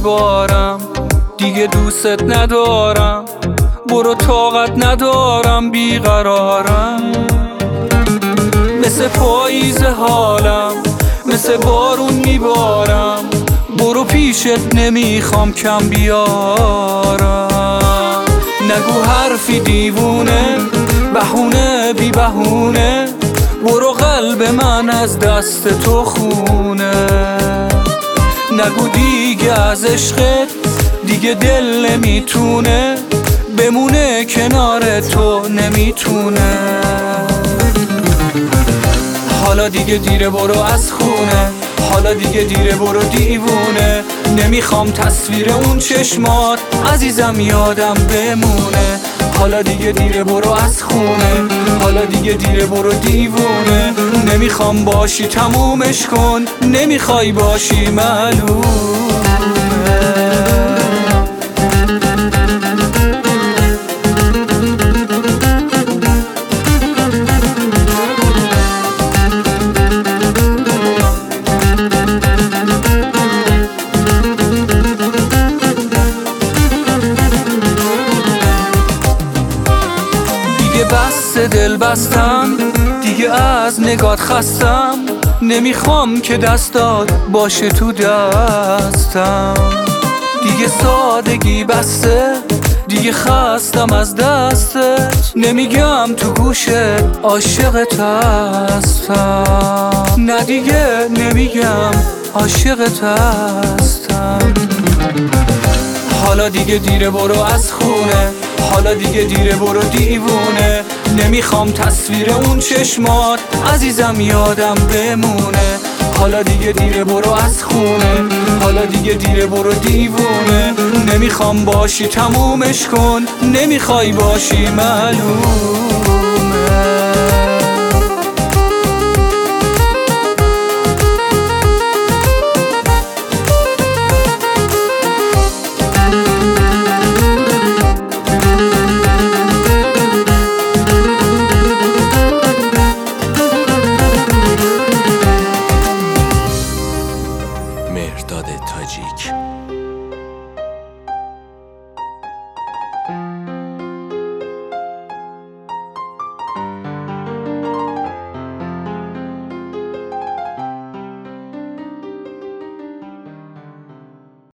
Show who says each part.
Speaker 1: میبارم، دیگه دوست ندارم، برو طاقت ندارم، بیقرارم. مثل پاییز حالم، مثل بارون میبارم، برو پیشت نمیخوام کم بیارم. نگو حرفی دیوونه، بهونه بی بهونه، برو قلب من از دست تو خونه. نگو دیگه از عشقت دیگه دل نمیتونه، بمونه کنار تو نمیتونه. حالا دیگه دیره برو از خونه، حالا دیگه دیره برو دیوونه. نمیخوام تصویر اون چشمات عزیزم یادم بمونه. حالا دیگه دیره برو از خونه، حالا دیگه دیره برو دیوونه. نمیخوام باشی تمومش کن، نمیخوای باشی معلومه. بس دل بستم دیگه، از نگات خستم، نمیخوام که دستات باشه تو دستم. دیگه سادگی بسته، دیگه خستم از دستت، نمیگم تو گوشت عاشقت هستم. نه دیگه نمیگم عاشقت هستم. حالا دیگه دیره برو از خونه، حالا دیگه دیره برو دیوونه. نمیخوام تصویر اون چشمات عزیزم یادم بمونه. حالا دیگه دیره برو از خونه، حالا دیگه دیره برو دیوونه. نمیخوام باشی تمومش کن، نمیخوای باشی معلوم.